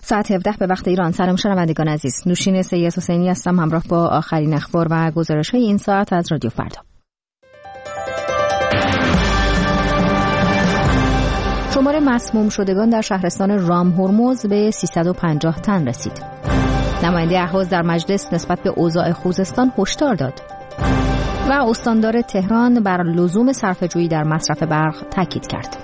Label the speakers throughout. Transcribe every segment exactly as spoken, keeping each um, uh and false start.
Speaker 1: ساعت هفده به وقت ایران. سلام شنوندگان عزیز، نوشین سید حسینی هستم همراه با آخرین اخبار و گزارش‌های این ساعت از رادیو فردا. شمار مسموم شدگان در شهرستان رام هرمز به سیصد و پنجاه تن رسید. نماینده اهواز در مجلس نسبت به اوضاع خوزستان هشدار داد و استاندار تهران بر لزوم صرفه‌جویی در مصرف برق تاکید کرد.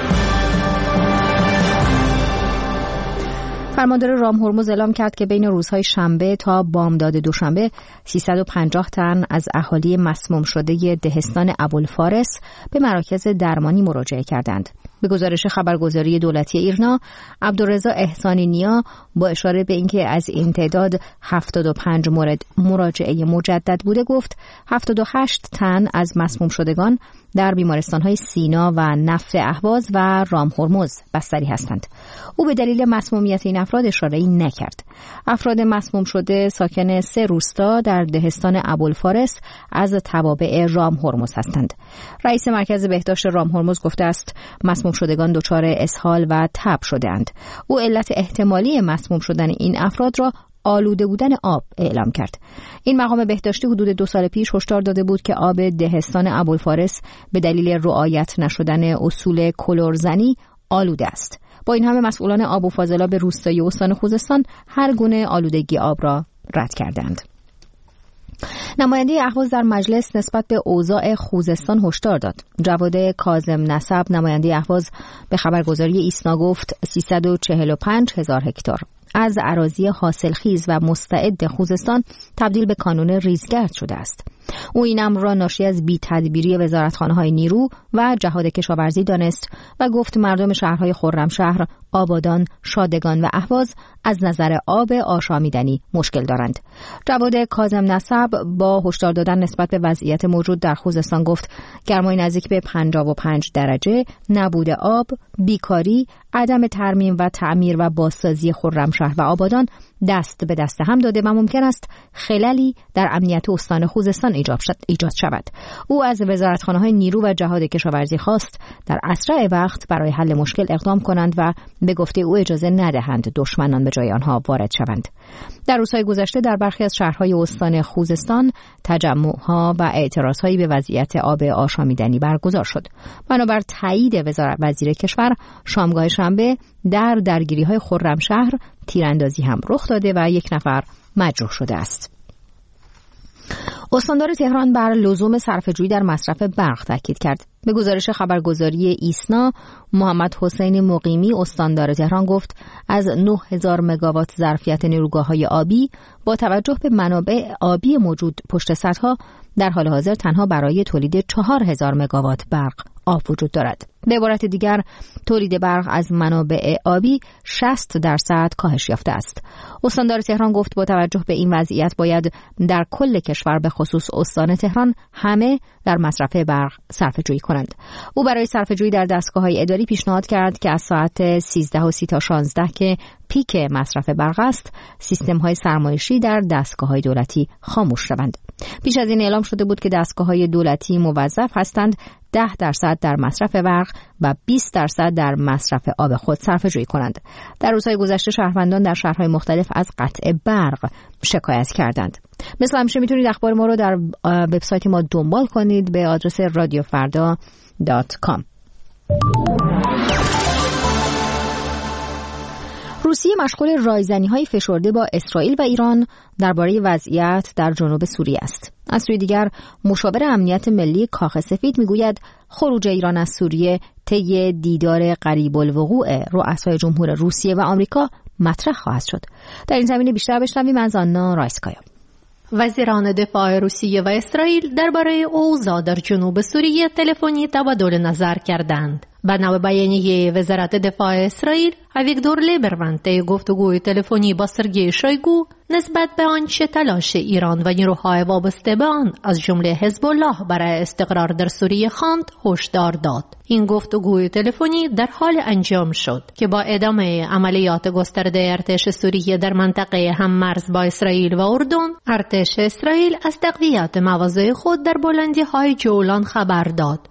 Speaker 1: فرماندار رام هرمز اعلام کرد که بین روزهای شنبه تا بامداد دوشنبه سیصد و پنجاه تن از اهالی مسموم شده دهستان ابوالفارس به مراکز درمانی مراجعه کردند. به گزارش خبرگزاری دولتی ایرنا، عبدالرضا احسانی نیا با اشاره به اینکه از این تعداد هفتاد و پنج مورد مراجعه مجدد بوده گفت هفتاد و هشت تن از مسموم شدگان در بیمارستان‌های سینا و نفت اهواز و رام هرمز بستری هستند. او به دلیل مسمومیت این افراد اشاره‌ای نکرد. افراد مسموم شده ساکن سه روستا در دهستان ابوالفارس از توابع رام هرمز هستند. رئیس مرکز بهداشت رام هرمز گفته است مسموم شدگان دچار اسهال و تب شده‌اند. او علت احتمالی مسموم شدن این افراد را آلوده بودن آب اعلام کرد. این مقام بهداشتی حدود دو سال پیش هشدار داده بود که آب دهستان ابوالفارس به دلیل رعایت نشدن اصول کلورزنی آلوده است. با این همه مسئولان آب و فاضلاب روستایی استان خوزستان هر گونه آلودگی آب را رد کردند. نماینده اهواز در مجلس نسبت به اوضاع خوزستان هشدار داد. جواد کاظم نسب نماینده اهواز به خبرگزاری ایسنا گفت سیصد و چهل و پنج هزار هکتار از اراضی حاصلخیز و مستعد خوزستان تبدیل به کانون ریزگرد شده است. او این امر را ناشی از بی‌تدبیری وزارتخانه‌های نیرو و جهاد کشاورزی دانست و گفت مردم شهرهای خرمشهر، آبادان، شادگان و اهواز از نظر آب آشامیدنی مشکل دارند. جواد کاظم نسب با هشدار دادن نسبت به وضعیت موجود در خوزستان گفت گرمای نزدیک به پنجاه و پنج درجه، نبود آب، بیکاری، عدم ترمیم و تعمیر و بازسازی خرمشهر و آبادان دست به دست هم داده و ممکن است خللی در امنیت استان خوزستان ایجاد شود. او از وزارتخانه‌های نیرو و جهاد کشاورزی خواست در اسرع وقت برای حل مشکل اقدام کنند و به گفته او اجازه ندهند دشمنان به جای آنها وارد شوند. در روزهای گذشته در برخی از شهرهای استان خوزستان تجمع‌ها و اعتراضهایی به وضعیت آب آشامیدنی برگزار شد. بنابر تایید وزارت وزیر کشور شامگاه شنبه در درگیری‌های خرمشهر تیراندازی هم رخ داده و یک نفر مجروح شده است. استاندار تهران بر لزوم صرفه‌جویی در مصرف برق تاکید کرد. به گزارش خبرگزاری ایسنا، محمد حسین مقیمی استاندار تهران گفت از نه هزار مگاوات ظرفیت نیروگاه‌های آبی با توجه به منابع آبی موجود پشت سدها در حال حاضر تنها برای تولید چهار هزار مگاوات برق آب وجود دارد. به عبارت دیگر تولید برق از منابع آبی شصت درصد کاهش یافته است. استاندار تهران گفت با توجه به این وضعیت باید در کل کشور به خصوص استان تهران همه در مصرف برق صرفه‌جویی کنند. او برای صرفه‌جویی در دستگاه‌های اداری پیشنهاد کرد که از ساعت سیزده و سی تا شانزده که پیک مصرف برق است، سیستم‌های سرمایشی در دستگاه‌های دولتی خاموش شوند. پیش از این اعلام شده بود که دستگاه‌های دولتی موظف هستند ده درصد در مصرف برق و بیست درصد در مصرف آب خود صرفه‌جویی کنند. در روزهای گذشته شهروندان در شهرهای مختلف از قطع برق شکایت کردند. مثل همیشه میتونید اخبار ما رو در وبسایت ما دنبال کنید به آدرس رادیو فردا دات کام. روسیه مشغول رایزنی‌های فشرده با اسرائیل و ایران درباره وضعیت در جنوب سوریه است. از سوی دیگر مشاور امنیت ملی کاخ سفید میگوید خروج ایران از سوریه طی دیدار قریب الوقوع رؤسای جمهور روسیه و آمریکا مطرح خواهد شد. در این زمینه بیشتر بشنویم از آنا رایسکایا.
Speaker 2: وزیران دفاع روسیه و اسرائیل درباره اوضاع در جنوب سوریه تلفنی تبادل نظر کردند. بنا به بیانیه وزارت دفاع اسرائیل، اویگدور لیبروند طی گفتگوی تلفنی با سرگئی شویگو نسبت به آنچه تلاش ایران و نیروهای وابسته به آن از جمله حزب الله برای استقرار در سوریه خواند هشدار داد. این گفتگوی تلفنی در حال انجام شد که با ادامه عملیات گسترده ارتش سوریه در منطقه هم مرز با اسرائیل و اردن، ارتش اسرائیل از تقویت مواضع خود در بلندی‌های جولان خبر داد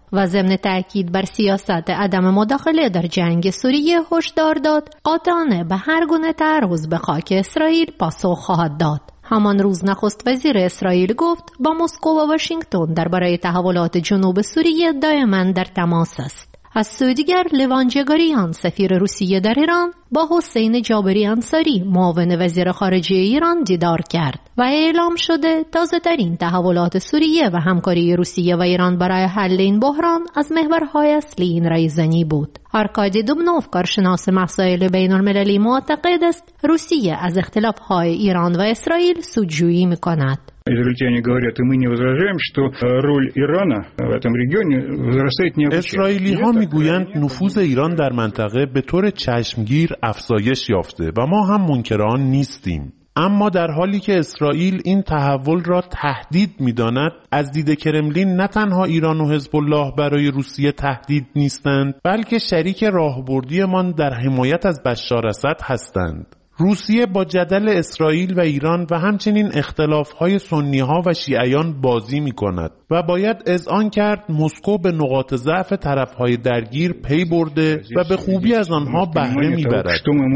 Speaker 2: و ضمن تأکید بر سیاست عدم مداخله در جنگ سوریه هشدار داد قاطعانه به هر گونه تعرض به خاک اسرائیل پاسخ خواهد داد. همان روز نخست وزیر اسرائیل گفت با مسکو و واشنگتن درباره تحولات جنوب سوریه دائما در تماس است. از سوی دیگر لوان جگاریان سفیر روسیه در ایران با حسین جابری انصاری معاون وزیر خارجه ایران دیدار کرد و اعلام شده تازه ترین تحولات سوریه و همکاری روسیه و ایران برای حل این بحران از محورهای اصلی این رایزنی بود. آرکادی دوبنوف کارشناس مسائل بین المللی معتقد است روسیه از اختلافهای ایران و اسرائیل سودجویی می‌کند.
Speaker 3: Израильтяне говорят, и мы не возражаем, что роль Ирана в этом регионе возрастает необычайно.
Speaker 4: اسرائیلی ها میگویند نفوذ ایران در منطقه به طور چشمگیر افزایش یافته و ما هم منکر آن نیستیم. اما در حالی که اسرائیل این تحول را تهدید می‌داند، از دید کرملین نه تنها ایران و حزب الله برای روسیه تهدید نیستند، بلکه شریک راهبردیمان در حمایت از بشار اسد هستند. روسیه با جدل اسرائیل و ایران و همچنین اختلاف‌های سنی‌ها و شیعیان بازی می‌کند و باید اذعان کرد مسکو به نقاط ضعف طرف‌های درگیر پی برده و به خوبی از آنها بهره می‌برد.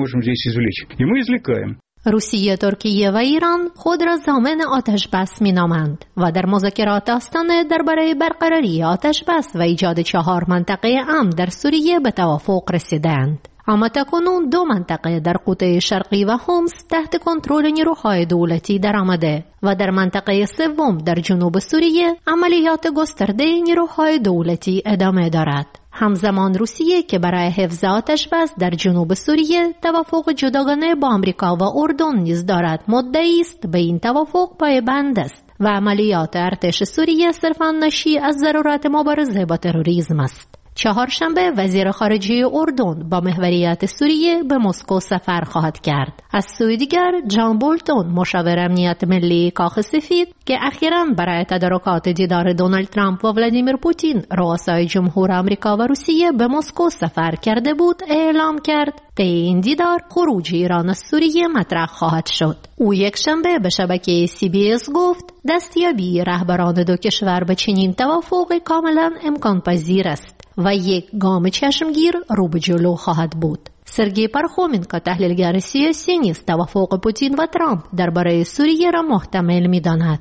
Speaker 2: روسیه، ترکیه و ایران خود را ضامن آتش بس می‌نامند و در مذاکرات آستانه درباره برقراری آتش بس و ایجاد چهار منطقه امن در سوریه به توافق رسیدند. اما تاکنون دو منطقه در قطب شرقی و حمص تحت کنترل نیروهای دولتی درآمده و در منطقه سوم در جنوب سوریه عملیات گسترده نیروهای دولتی ادامه دارد. همزمان روسیه که برای حفظ آتش بس در جنوب سوریه توافق جداگانه با آمریکا و اردن نیز دارد مدعی است به این توافق پایبند است و عملیات ارتش سوریه صرفاً ناشی از ضرورت مبارزه با تروریسم است. چهارشنبه وزیر خارجه اردن با محوریت سوریه به مسکو سفر خواهد کرد. از سوی دیگر جان بولتون مشاور امنیت ملی کاخ سفید که اخیراً برای تدارکات دیدار دونالد ترامپ و ولادیمیر پوتین رؤسای جمهور آمریکا و روسیه به مسکو سفر کرده بود اعلام کرد طی این دیدار خروج ایران از سوریه مطرح خواهد شد. او یکشنبه به شبکه سی بی اس گفت دستیابی رهبران دو کشور به چنین توافق کاملا امکان پذیر است و یک گام چشمگیر رو به جلو خواهد بود. سرگئی پارخومنکو تحلیلگر سیاسی نیز توافق پوتین و ترامپ درباره سوریه را محتمل می‌داند.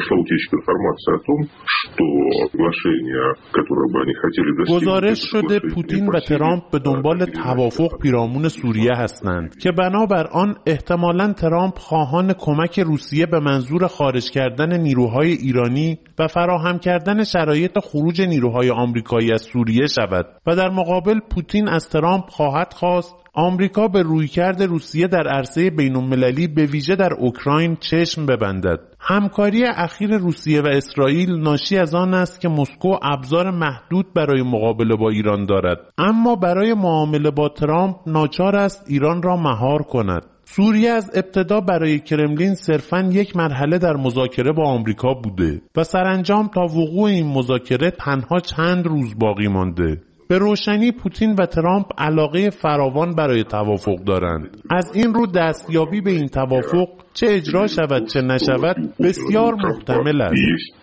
Speaker 4: گزارش شده پوتین و ترامپ به دنبال توافق پیرامون سوریه هستند که بنابر آن احتمالاً ترامپ خواهان کمک روسیه به منظور خارج کردن نیروهای ایرانی و فراهم کردن شرایط خروج نیروهای آمریکایی از سوریه شود و در مقابل پوتین از ترامپ خواهد خواست آمریکا به رویکرد روسیه در عرصه بین‌المللی به ویژه در اوکراین چشم ببندد. همکاری اخیر روسیه و اسرائیل ناشی از آن است که مسکو ابزار محدود برای مقابله با ایران دارد، اما برای معامله با ترامپ ناچار است ایران را مهار کند. سوریه از ابتدا برای کرملین صرفاً یک مرحله در مذاکره با آمریکا بوده و سرانجام تا وقوع این مذاکره تنها چند روز باقی مانده. به روشنی پوتین و ترامپ علاقه فراوان برای توافق دارند. از این رو دستیابی به این توافق چه اجرا شود چه نشود بسیار محتمل است.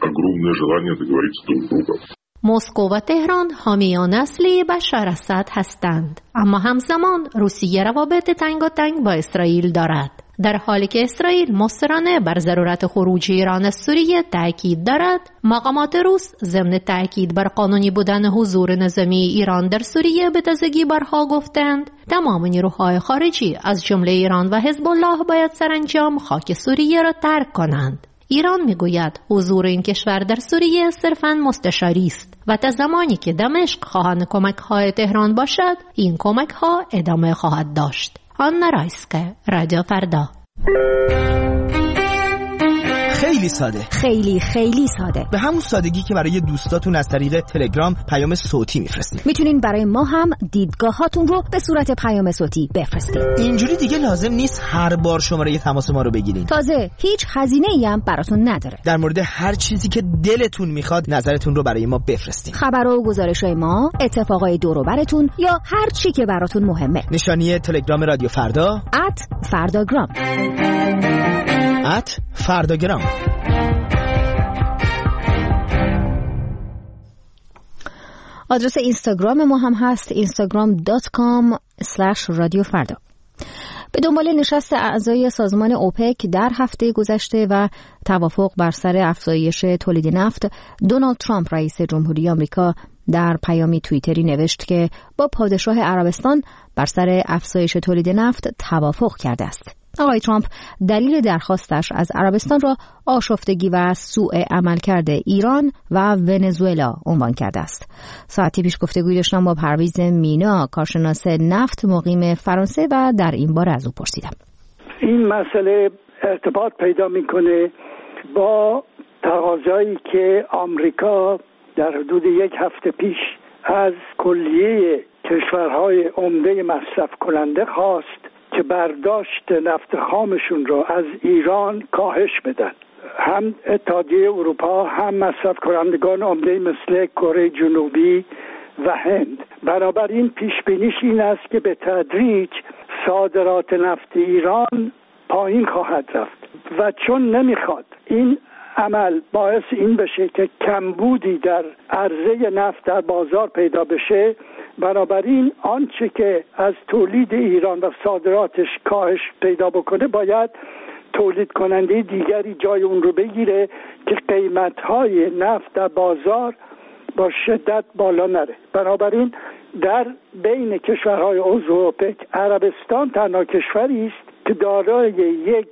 Speaker 2: مسکو و تهران حامیان اصلی بشار اسد هستند، اما همزمان روسیه روابط تنگاتنگ با اسرائیل دارد. در حالی که اسرائیل مصرانه بر ضرورت خروج ایران از سوریه تأکید دارد، مقامات روس ضمن تأکید بر قانونی بودن حضور نظامی ایران در سوریه به تازگی برها گفتند تمام نیروهای خارجی از جمله ایران و حزب الله باید سرانجام خاک سوریه را ترک کنند. ایران میگوید حضور این کشور در سوریه صرفاً مستشاری است و تا زمانی که دمشق خواهان کمک‌های تهران باشد این کمک‌ها ادامه خواهد داشت. آنا رایسکه، رادیو فردا.
Speaker 5: خیلی ساده،
Speaker 1: خیلی خیلی ساده،
Speaker 5: به همون سادگی که برای دوستاتون از طریق تلگرام پیام صوتی میفرستید.
Speaker 1: میتونین برای ما هم دیدگاهاتون رو به صورت پیام صوتی بفرستید.
Speaker 5: اینجوری دیگه لازم نیست هر بار شماره تماس ما رو بگیرین.
Speaker 1: تازه هیچ هزینه‌ای هم براتون نداره.
Speaker 5: در مورد هر چیزی که دلتون میخواد نظرتون رو برای ما بفرستید.
Speaker 1: خبر و گزارش‌های ما، اتفاقای دور و براتون یا هر چی که براتون مهمه.
Speaker 5: نشانی تلگرام رادیو فردا
Speaker 1: ات فرداگرام
Speaker 5: ات فرداگرام.
Speaker 1: آدرس اینستاگرام ما هم هست اینستاگرام دات کام اسلش رادیو فردا. به دنبال نشست اعضای سازمان اوپک در هفته گذشته و توافق بر سر افزایش تولید نفت، دونالد ترامپ رئیس جمهوری آمریکا در پیامی توییتری نوشت که با پادشاه عربستان بر سر افزایش تولید نفت توافق کرده است. آقای ترامپ دلیل درخواستش از عربستان را آشفتگی و سوء عملکرد ایران و ونزوئلا عنوان کرده است. ساعتی پیش گفتگوی داشتم با پرویز مینا، کارشناس نفت مقیم فرانسه، و در این باره از او پرسیدم.
Speaker 6: این مسئله ارتباط پیدا میکنه با تقاضایی که آمریکا در حدود یک هفته پیش از کلیه کشورهای عمده مصرف کننده خواست که برداشت نفت خامشون رو از ایران کاهش بدن. هم اتحادیه اروپا هم مصرف کنندگان عمده مثل کره جنوبی و هند. بنابراین پیش بینیش این است که به تدریج صادرات نفت ایران پایین خواهد رفت و چون نمیخواد این عمل باعث این بشه که کمبودی در عرضه نفت در بازار پیدا بشه، بنابراین آنچه که از تولید ایران و صادراتش کاهش پیدا بکنه باید تولید کننده دیگری جای اون رو بگیره که قیمت‌های نفت در بازار با شدت بالا نره. بنابراین در بین کشورهای عضو اوپک عربستان تنها کشوری است که دارای یک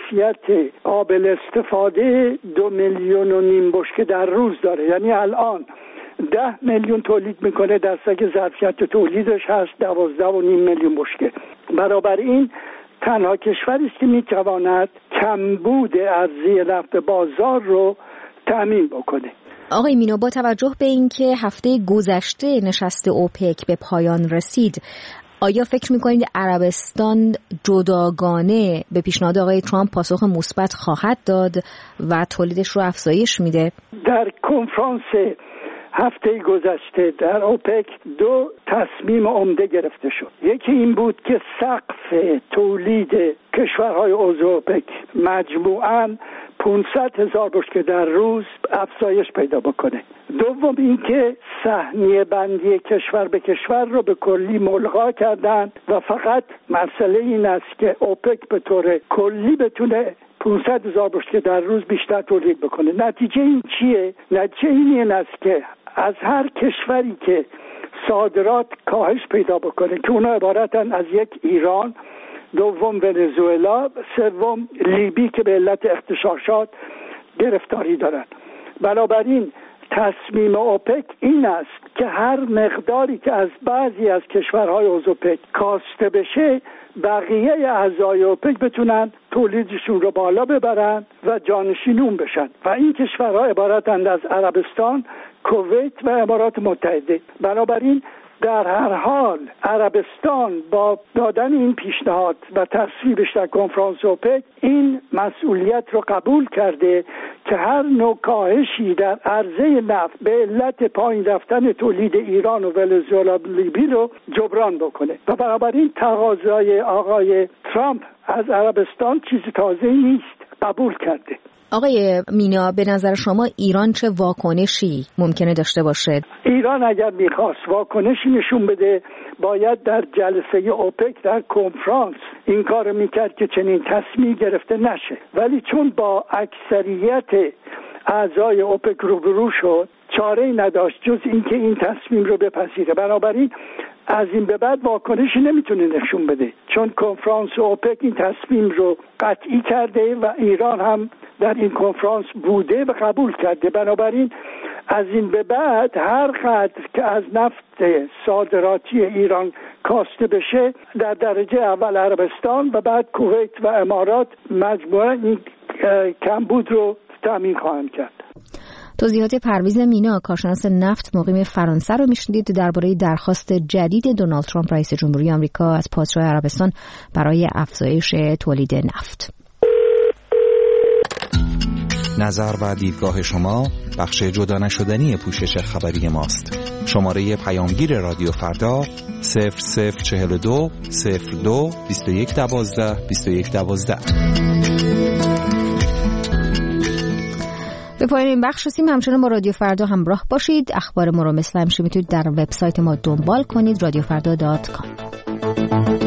Speaker 6: ظرفیت قابل استفاده دو میلیون و نیم بشکه در روز داره. یعنی الان ده میلیون تولید میکنه، در که ظرفیت تولیدش هست دوازده و نیم میلیون بشکه. برابر این تنها کشوری است که میتواند کمبود عرضه نفت بازار رو تامین بکنه.
Speaker 1: آقای مینو، با توجه به اینکه هفته گذشته نشست اوپک به پایان رسید، آیا فکر میکنید عربستان جداگانه به پیشنهاد آقای ترامپ پاسخ مثبت خواهد داد و تولیدش رو افزایش میده؟
Speaker 6: در کنفرانس هفته گذشته در اوپک دو تصمیم عمده گرفته شد. یکی این بود که سقف تولید کشورهای عضو اوپک مجموعاً پانصد هزار بشکه در روز افزایش پیدا بکنه. دوم این که سهمیه بندی کشور به کشور رو به کلی ملغا کردن و فقط مسئله این است که اوپک به طور کلی بتونه پانصد هزار بشکه در روز بیشتر تولید بکنه. نتیجه این چیه؟ نتیجه این است که از هر کشوری که صادرات کاهش پیدا بکنه که اونا عبارتن از یک ایران، دوم ونزوئلا، سوم لیبی که به علت اغتشاشات گرفتاری دارن. بنابراین تصمیم اوپک این است که هر مقداری که از بعضی از کشورهای عضو اوپک کاسته بشه، بقیه اعضای اوپک بتونن تولیدشون رو بالا ببرن و جانشین اون بشن. و این کشورها عبارتند از عربستان، کویت و امارات متحده. بنابراین در هر حال عربستان با دادن این پیشنهاد و تصویبش در کنفرانس اوپک این مسئولیت رو قبول کرده که هر نوع کاهشی در عرضه نفت به علت پایین رفتن تولید ایران و ونزوئلا و لیبی رو جبران بکنه. و بنابراین تقاضای آقای ترامپ از عربستان چیز تازه‌ای نیست، قبول کرده.
Speaker 1: آقای مینا، به نظر شما ایران چه واکنشی ممکنه داشته باشه؟
Speaker 6: ایران اگر میخواست واکنشی نشون بده باید در جلسه اوپک در کنفرانس این کار میکرد که چنین تصمیم گرفته نشه، ولی چون با اکثریت اعضای اوپک روبرو شد چاره‌ای نداشت جز اینکه این تصمیم رو بپذیره. بنابراین از این به بعد واکنشی نمیتونه نشون بده، چون کنفرانس اوپک این تصمیم رو قطعی کرده و ایران هم در این کنفرانس بوده و قبول کرده. بنابراین از این به بعد هر قدر که از نفت صادراتی ایران کاسته بشه در درجه اول عربستان و بعد کویت و امارات مجموعاً این کمبود رو تامین خواهند کرد.
Speaker 1: توضیحات پرویز مینا، کارشناس نفت مقیم فرانسه رو میشنیدید درباره درخواست جدید دونالد ترامپ رئیس جمهوری آمریکا از پادشاه عربستان برای افزایش تولید نفت.
Speaker 7: نظر و دیدگاه شما بخش جدا نشدنی پوشش خبری ماست. شماره پیامگیر رادیو فردا صفر صفر چهل و دو صفر دو بیست و یک دوازده بیست و یک دوازده.
Speaker 1: به پایان این بخش رسیم. همچنان با رادیو فردا همراه باشید. اخبار ما رو مثل همیشه میتونید در وبسایت ما دنبال کنید رادیو فردا دات کام.